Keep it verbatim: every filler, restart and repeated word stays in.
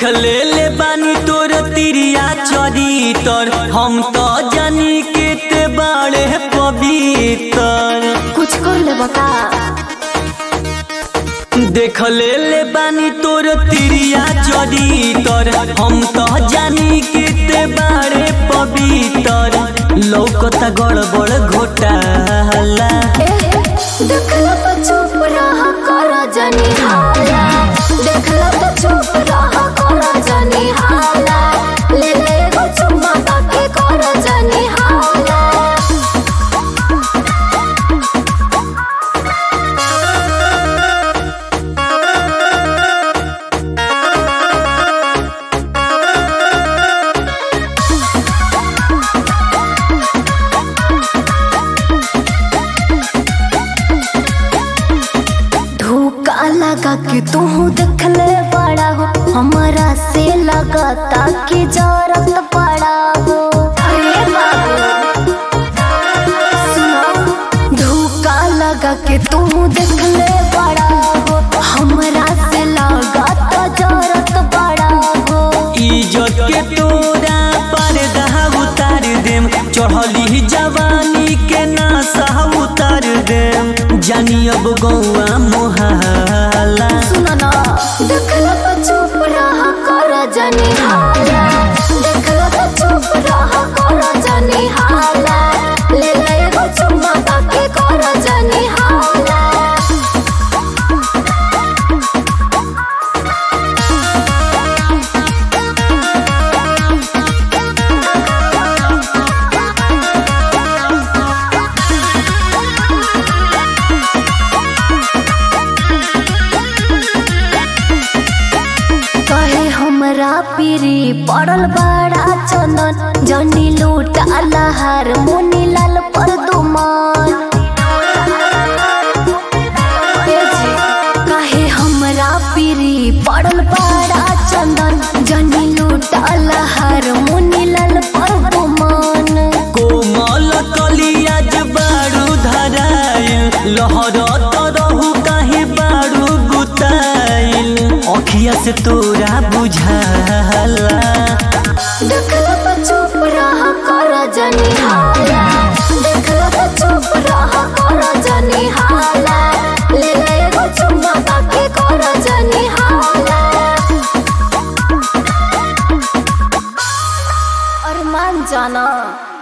ले ले बानी तोर तिरिया चरितर हम तो जानी के ते बाड़े पवित्र कुछ कर ले बता। देख ले ले बानी तोर तिरिया चरितर हम तो जानी के ते बाड़े पवित्र लौकता गड़बड़ घोटाला। देखला तो चुप रह कर जनी हाला, देखला तो चुप रह कर जनी हाला, ले ले एगो चुम्मा ताके कर जनी हाला। लगा कि तू देखले बड़ा हो हमारा से लगता कि जरूरत पड़ा हो। अरे बाबू सुनो, धोखा लगा कि तू देखले बड़ा हो हमारा से लगता जरूरत पड़ा हो। इज्जत के तोरा पर्दा उतार देम चढ़ली जवानी के नासा उतार देम जानी अब गौआ मोहाला। सुनो ना, देखला तो चुप रह कर जनी हाला, देखला तो चुप रह कर जनी हाला, ले ले एगो चुम्मा ताके कर जनी हाला। हमरा पीरी पड़ल बड़ा चंदन जनी लूट अलहर मुनी लाल पर दुमान। कहे हमरा पीरी पड़ल बड़ा चंदन जनी लूट अलहर मुनी लाल पर दुमान। कोमल कलिया बारू धराइल लहरत रहू काहे बारू गुताइल अखिया से तोरा बुझाला। देखला तो चुप रह कर जनी हाला, देखला तो चुप रह कर जनी हाला, ले ले एगो चुम्मा ताके कर जनी हाला। अरमान जाना।